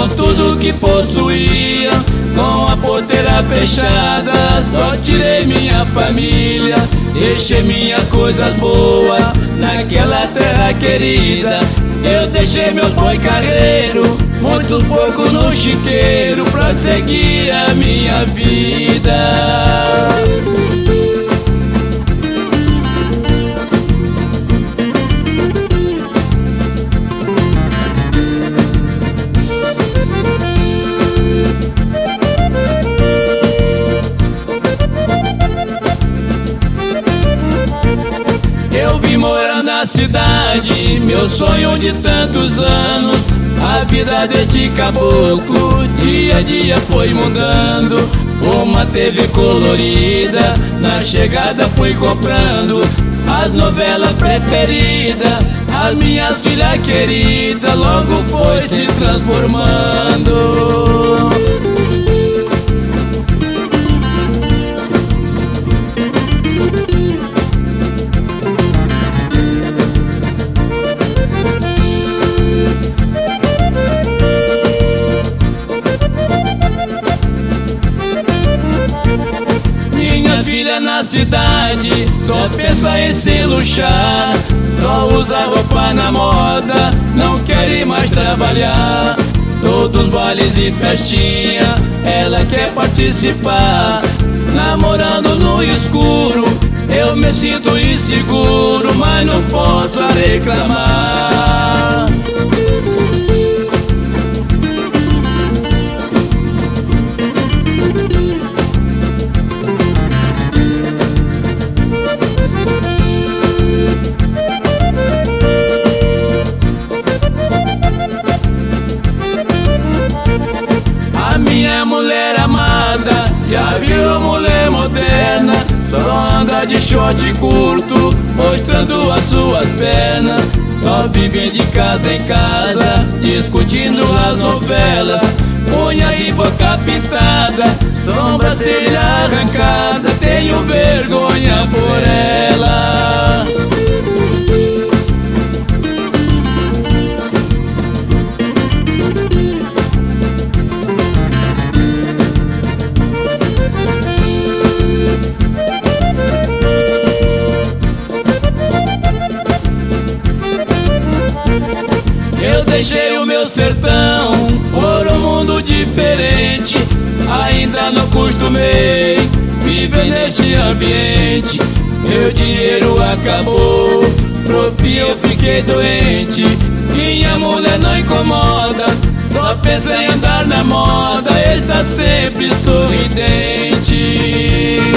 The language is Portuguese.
com tudo que possuía, com a porteira fechada. Só tirei minha família, deixei minhas coisas boas naquela terra querida. Eu deixei meus boi carreiro, muitos porcos no chiqueiro, pra seguir a minha vida. Eu vim morar na cidade, meu sonho de tantos anos. A vida deste caboclo dia a dia foi mudando. Uma TV colorida, na chegada fui comprando as novelas preferidas. As minhas filhas queridas logo foi se transformando. Filha na cidade só pensa em se luxar, só usa roupa na moda, não quer mais trabalhar. Todos bailes e festinha, ela quer participar. Namorando no escuro, eu me sinto inseguro, mas não posso reclamar. Minha mulher amada já virou mulher moderna, só anda de short curto, mostrando as suas pernas. Só vive de casa em casa, discutindo as novelas. Unha e boca pintada, sobrancelha arrancada, tenho vergonha por ela. Eu deixei o meu sertão por um mundo diferente. Ainda não costumei viver neste ambiente. Meu dinheiro acabou, pro fim eu fiquei doente. Minha mulher não incomoda, só pensa em andar na moda. Ele tá sempre sorridente.